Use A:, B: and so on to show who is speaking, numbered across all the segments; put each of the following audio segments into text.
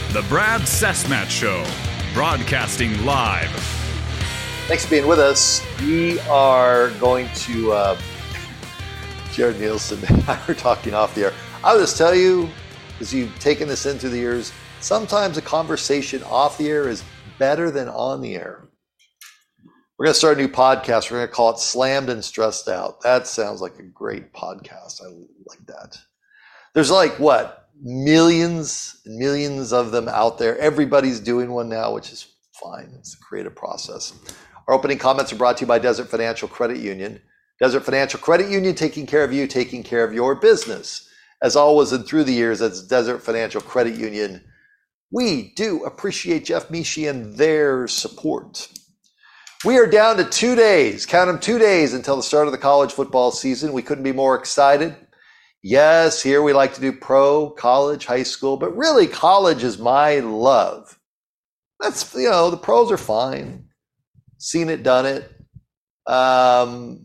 A: The Brad Cessmat Show, broadcasting live.
B: Thanks for being with us. We are going to, Jared Nielsen and I were talking off the air. I'll just tell you, as you've taken this in through the years, sometimes a conversation off the air is better than on the air. We're going to start a new podcast. We're going to call it Slammed and Stressed Out. That sounds like a great podcast. I like that. There's millions and millions of them out there. Everybody's doing one now, which is fine. It's a creative process. Our opening comments are brought to you by Desert Financial Credit Union. Desert Financial Credit Union, taking care of you, taking care of your business. As always, and through the years, that's Desert Financial Credit Union. We do appreciate Jeff Mishi and their support. We are down to 2 days, count them, 2 days until the start of the college football season. We couldn't be more excited. Yes, here we like to do pro, college, high school, but really college is my love. That's, the pros are fine. Seen it, done it. The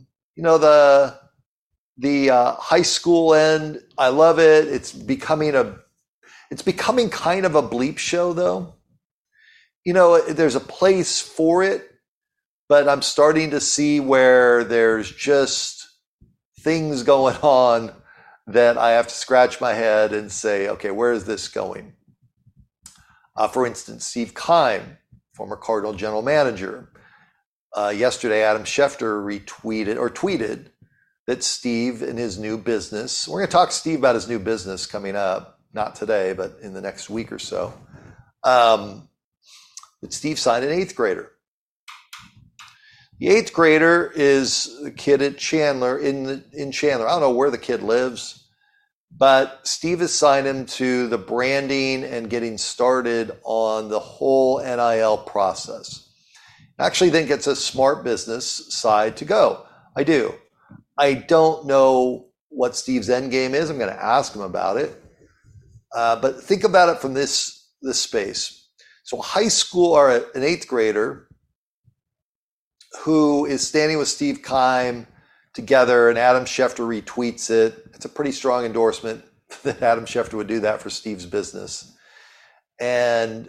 B: high school end, I love it. It's becoming kind of a bleep show though. There's a place for it, but I'm starting to see where there's just things going on that I have to scratch my head and say, okay, where is this going? For instance, Steve Keim, former Cardinal general manager. Yesterday, Adam Schefter tweeted that Steve and his new business, we're going to talk to Steve about his new business coming up, not today, but in the next week or so, that Steve signed an 8th grader. The 8th grader is a kid at Chandler, in Chandler. I don't know where the kid lives, but Steve has signed him to the branding and getting started on the whole NIL process. Actually think it's a smart business side to go. I do. I don't know what Steve's end game is. I'm going to ask him about it. But think about it from this space. So high school or an 8th grader who is standing with Steve Keim together, and Adam Schefter retweets it. It's a pretty strong endorsement that Adam Schefter would do that for Steve's business. And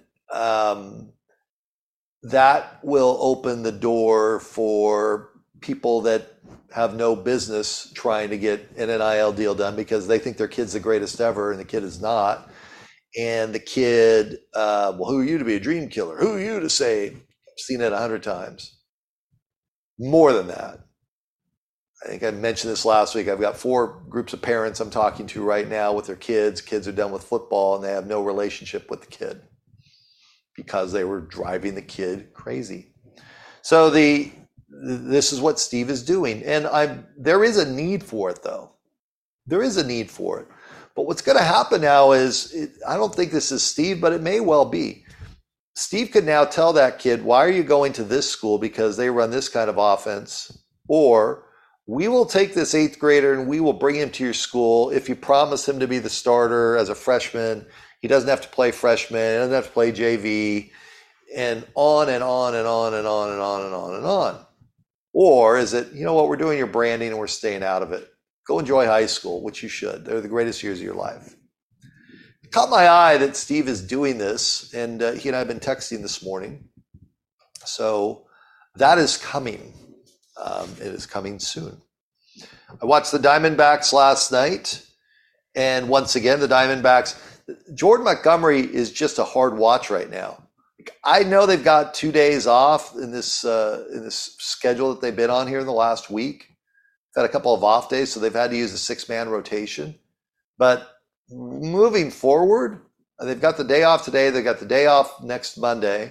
B: that will open the door for people that have no business trying to get an NIL deal done because they think their kid's the greatest ever and the kid is not. And the kid, who are you to be a dream killer? Who are you to say? I've seen it 100 times. More than that. I think I mentioned this last week. I've got 4 groups of parents I'm talking to right now with their kids. Kids are done with football and they have no relationship with the kid because they were driving the kid crazy. So this is what Steve is doing. And there is a need for it though. There is a need for it. But what's going to happen now is, I don't think this is Steve, but it may well be. Steve could now tell that kid, why are you going to this school? Because they run this kind of offense. Or we will take this 8th grader and we will bring him to your school if you promise him to be the starter as a freshman. He doesn't have to play freshman. He doesn't have to play JV. And on and on and on and on and on and on and on. Or is it, we're doing your branding and we're staying out of it. Go enjoy high school, which you should. They're the greatest years of your life. It caught my eye that Steve is doing this, and he and I have been texting this morning. So that is coming. It is coming soon. I watched the Diamondbacks last night, and once again, the Diamondbacks, Jordan Montgomery is just a hard watch right now. I know they've got 2 days off in this schedule that they've been on here in the last week. They've had a couple of off days, so they've had to use a 6-man rotation. But moving forward, they've got the day off today. They've got the day off next Monday.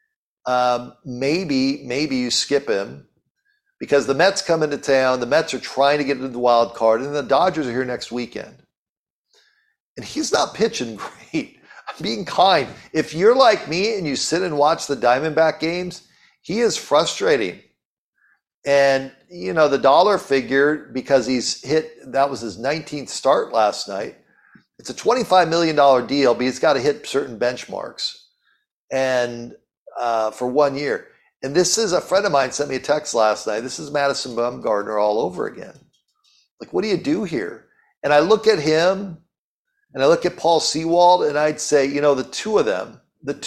B: Maybe you skip him because the Mets come into town. The Mets are trying to get into the wild card, and the Dodgers are here next weekend. And he's not pitching great. I'm being kind. If you're like me and you sit and watch the Diamondback games, he is frustrating. And, the dollar figure, because that was his 19th start last night. It's a $25 million deal, but he's got to hit certain benchmarks and for 1 year. And this is a friend of mine sent me a text last night. This is Madison Bumgarner all over again. Like, what do you do here? And I look at him And I look at Paul Sewald and I'd say, the two of them,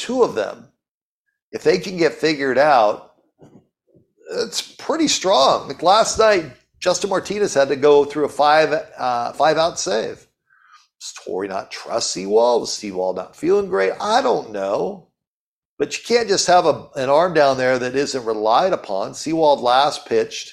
B: if they can get figured out, it's pretty strong. Like last night, Justin Martinez had to go through a five out save. Does Torrey not trust Sewald? Was Sewald not feeling great? I don't know. But you can't just have an arm down there that isn't relied upon. Sewald last pitched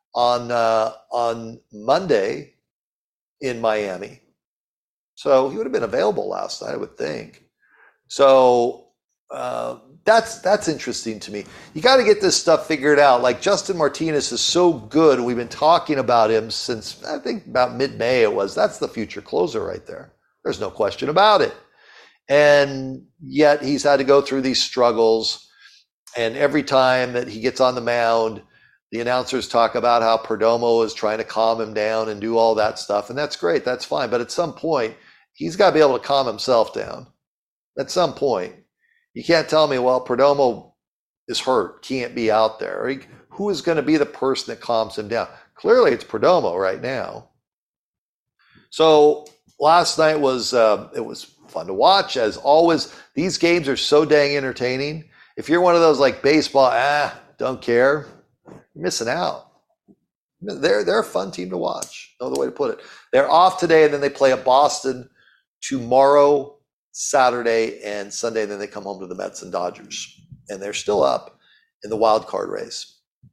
B: on Monday in Miami. So he would have been available last night, I would think. So that's interesting to me. You got to get this stuff figured out. Like Justin Martinez is so good. We've been talking about him since I think about mid-May it was. That's the future closer right there. There's no question about it. And yet he's had to go through these struggles. And every time that he gets on the mound, the announcers talk about how Perdomo is trying to calm him down and do all that stuff. And that's great. That's fine. But at some point, he's got to be able to calm himself down. At some point. You can't tell me, well, Perdomo is hurt, can't be out there. Who is going to be the person that calms him down? Clearly, it's Perdomo right now. So last night it was fun to watch. As always, these games are so dang entertaining. If you're one of those like baseball, don't care, you're missing out. They're a fun team to watch. No other way to put it. They're off today, and then they play at Boston tomorrow, Saturday, and Sunday. And then they come home to the Mets and Dodgers, and they're still up in the wild card race.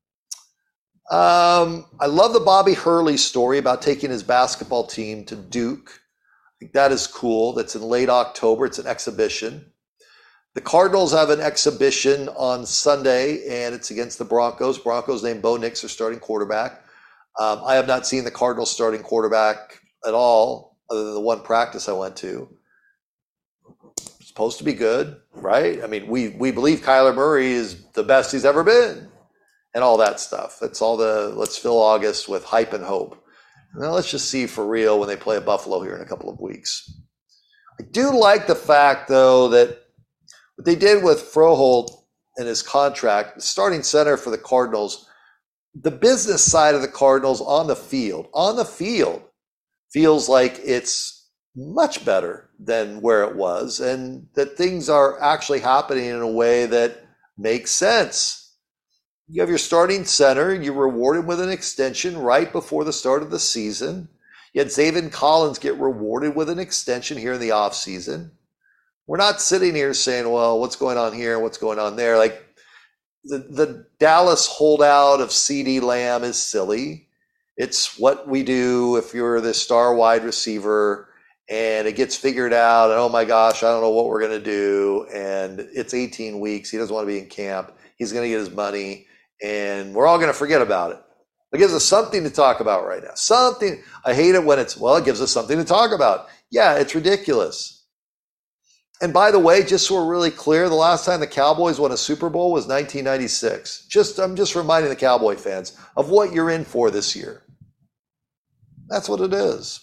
B: I love the Bobby Hurley story about taking his basketball team to Duke. I think that is cool. That's in late October. It's an exhibition. The Cardinals have an exhibition on Sunday, and it's against the Broncos. Broncos named Bo Nix their starting quarterback. I have not seen the Cardinals starting quarterback at all, other than the one practice I went to. Supposed to be good, right? I mean, we believe Kyler Murray is the best he's ever been and all that stuff. It's all let's fill August with hype and hope. Now let's just see for real when they play at Buffalo here in a couple of weeks. I do like the fact, though, that what they did with Froholt and his contract, the starting center for the Cardinals, the business side of the Cardinals on the field feels like it's much better than where it was, and that things are actually happening in a way that makes sense. You have your starting center, you're rewarded with an extension right before the start of the season. You had Zaven Collins get rewarded with an extension here in the offseason. We're not sitting here saying, well, what's going on here and what's going on there? Like the Dallas holdout of CeeDee Lamb is silly. It's what we do if you're the star wide receiver and it gets figured out, and oh my gosh, I don't know what we're going to do, and it's 18 weeks. He doesn't want to be in camp. He's going to get his money, and we're all going to forget about it. It gives us something to talk about right now. Something. I hate it when it gives us something to talk about. Yeah, it's ridiculous. And by the way, just so we're really clear, the last time the Cowboys won a Super Bowl was 1996. I'm just reminding the Cowboy fans of what you're in for this year. That's what it is.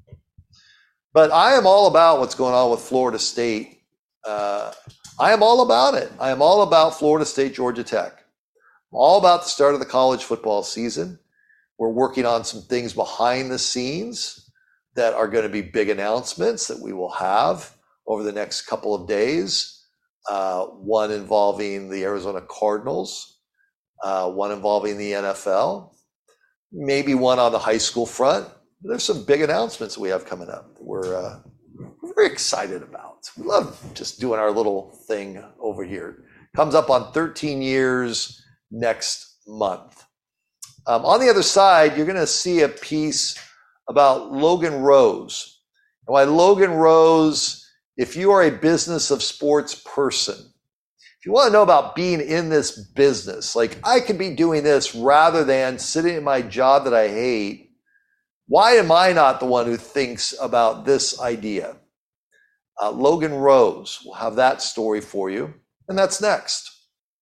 B: But I am all about what's going on with Florida State. I am all about it. I am all about Florida State, Georgia Tech. I'm all about the start of the college football season. We're working on some things behind the scenes that are going to be big announcements that we will have over the next couple of days. One involving the Arizona Cardinals, one involving the NFL, maybe one on the high school front. There's some big announcements that we have coming up that we're very excited about. We love just doing our little thing over here. Comes up on 13 years next month. On the other side, you're going to see a piece about Logan Rose. And why Logan Rose, if you are a business of sports person, if you want to know about being in this business, like I could be doing this rather than sitting in my job that I hate, why am I not the one who thinks about this idea? Logan Rose will have that story for you, and that's next.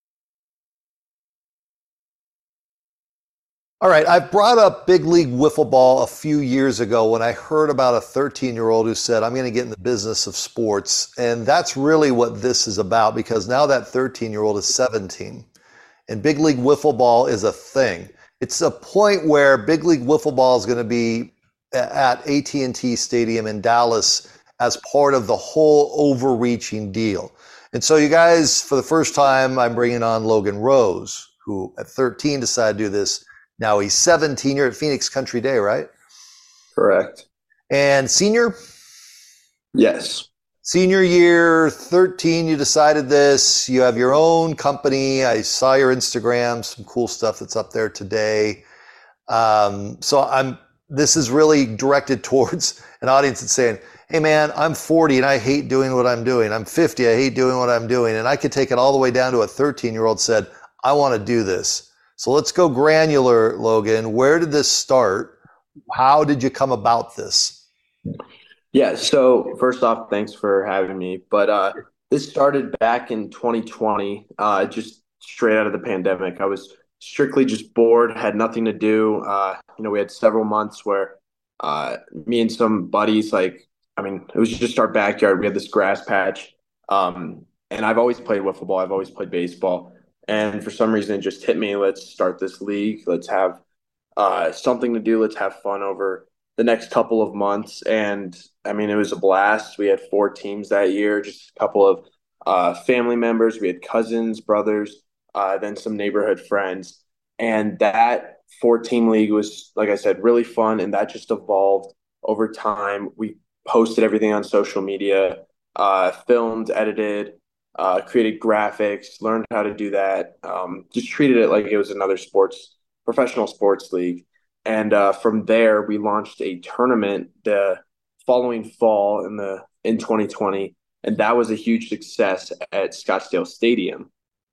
B: All right, I brought up Big League Wiffle Ball a few years ago when I heard about a 13-year-old who said, I'm going to get in the business of sports. And that's really what this is about, because now that 13-year-old is 17, and Big League Wiffle Ball is a thing. It's a point where Big League Wiffle Ball is going to be at AT&T Stadium in Dallas as part of the whole overreaching deal. And so you guys, for the first time, I'm bringing on Logan Rose, who at 13 decided to do this. Now he's 17. You're at Phoenix Country Day, right?
C: Correct.
B: And senior?
C: Yes.
B: Senior year, 13, you decided this. You have your own company. I saw your Instagram, some cool stuff that's up there today. This is really directed towards an audience that's saying, hey man, I'm 40 and I hate doing what I'm doing. I'm 50, I hate doing what I'm doing. And I could take it all the way down to a 13-year-old said, I want to do this. So let's go granular, Logan. Where did this start? How did you come about this?
C: Yeah, so first off, thanks for having me. But this started back in 2020, just straight out of the pandemic. I was strictly just bored, had nothing to do. We had several months where me and some buddies, it was just our backyard. We had this grass patch. And I've always played wiffle ball. I've always played baseball. And for some reason, it just hit me. Let's start this league. Let's have something to do. Let's have fun over the next couple of months. And it was a blast. We had 4 teams that year, just a couple of family members. We had cousins, brothers, then some neighborhood friends. And that 4-team league was, like I said, really fun. And that just evolved over time. We posted everything on social media, filmed, edited, created graphics, learned how to do that. Just treated it like it was another professional sports league. And from there, we launched a tournament the following fall in 2020, and that was a huge success at Scottsdale Stadium.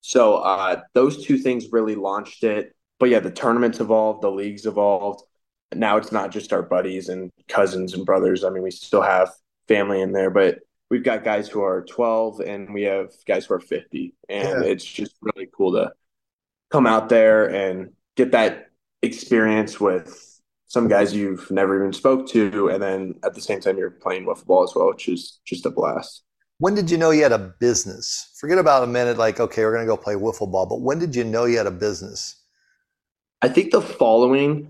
C: So those two things really launched it. But yeah, the tournaments evolved, the leagues evolved. Now it's not just our buddies and cousins and brothers. We still have family in there, but we've got guys who are 12 and we have guys who are 50. And It's just really cool to come out there and get that experience with some guys you've never even spoke to. And then at the same time, you're playing wiffle ball as well, which is just a blast.
B: When did you know you had a business? Forget about a minute, like, okay, we're going to go play wiffle ball, but when did you know you had a business?
C: I think the following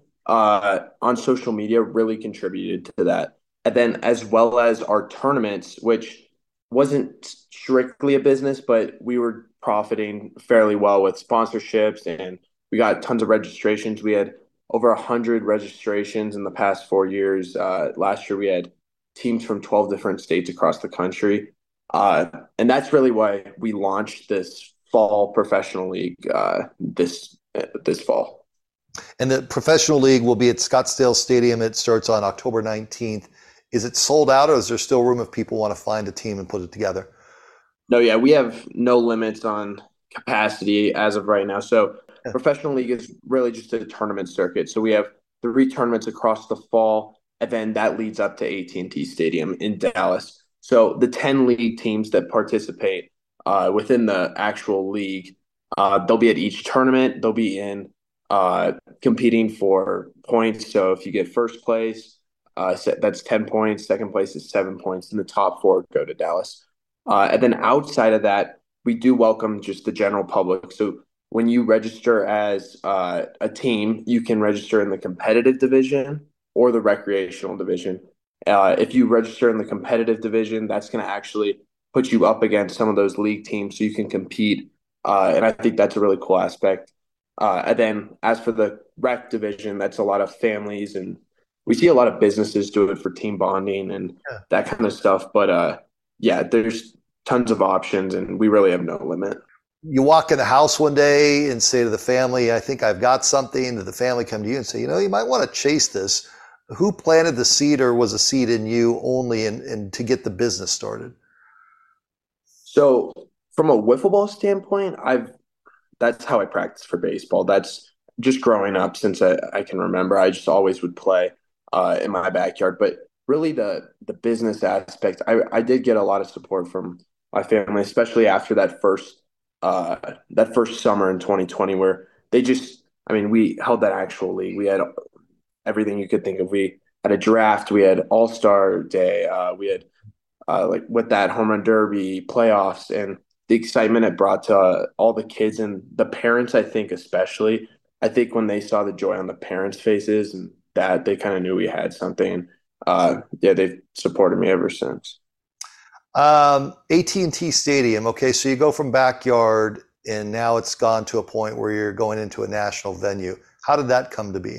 C: on social media really contributed to that. And then as well as our tournaments, which wasn't strictly a business, but we were profiting fairly well with sponsorships and we got tons of registrations. We had over 100 registrations in the past 4 years. Last year, we had teams from 12 different states across the country. And that's really why we launched this fall professional league this fall.
B: And the professional league will be at Scottsdale Stadium. It starts on October 19th. Is it sold out, or is there still room if people want to find a team and put it together?
C: No, yeah, we have no limits on capacity as of right now. So professional league is really just a tournament circuit. So we have 3 tournaments across the fall, and then that leads up to AT&T Stadium in Dallas. So the 10 league teams that participate within the actual league, they'll be at each tournament. They'll be in competing for points. So if you get first place, that's 10 points. Second place is 7 points. And the top 4 go to Dallas. And then outside of that, we do welcome just the general public. So when you register as a team, you can register in the competitive division or the recreational division. If you register in the competitive division, that's going to actually put you up against some of those league teams so you can compete. And I think that's a really cool aspect. And then as for the rec division, that's a lot of families, and we see a lot of businesses do it for team bonding and that kind of stuff. But there's tons of options and we really have no limit.
B: You walk in the house one day and say to the family, I think I've got something. Did the family come to you and say, you might want to chase this? Who planted the seed, or was a seed in you only and to get the business started?
C: So from a wiffle ball standpoint, that's how I practice for baseball. That's just growing up since I can remember. I just always would play in my backyard. But really the business aspect, I did get a lot of support from my family, especially after that first summer in 2020 where we held that actual league. We had everything you could think of. We had a draft. We had All-Star Day. We had with that home run derby, playoffs, and the excitement it brought to all the kids and the parents, I think especially. I think when they saw the joy on the parents' faces and that, they kind of knew we had something. They've supported me ever since.
B: AT&T Stadium. Okay, so you go from backyard, and now it's gone to a point where you're going into a national venue. How did that come to be?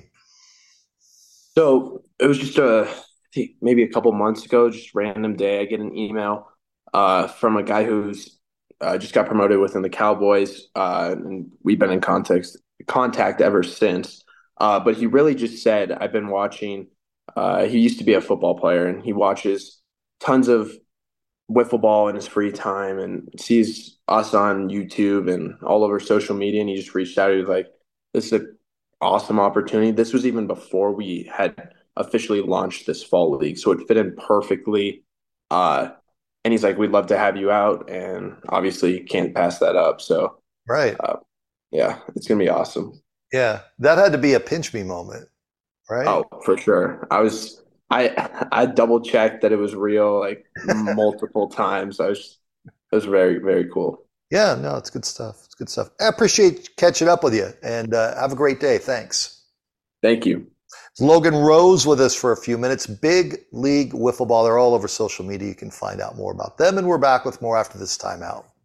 C: So it was just I think maybe a couple months ago, just random day. I get an email from a guy who's just got promoted within the Cowboys, and we've been in contact ever since. But he really just said, "I've been watching." He used to be a football player, and he watches tons of wiffle ball in his free time, and sees us on YouTube and all over social media. And he just reached out. He was like, "This is an awesome opportunity." This was even before we had officially launched this fall league, so it fit in perfectly. Uh, and he's like, "We'd love to have you out," and obviously can't pass that up. So,
B: Right.
C: yeah, it's gonna be awesome.
B: Yeah, that had to be a pinch me moment, right?
C: Oh, for sure. I double checked that it was real like multiple times. It was very, very cool.
B: Yeah, no, it's good stuff. It's good stuff. I appreciate catching up with you, and have a great day. Thanks.
C: Thank you.
B: Logan Rose with us for a few minutes. Big League Wiffle Ball. They're all over social media. You can find out more about them, and we're back with more after this timeout.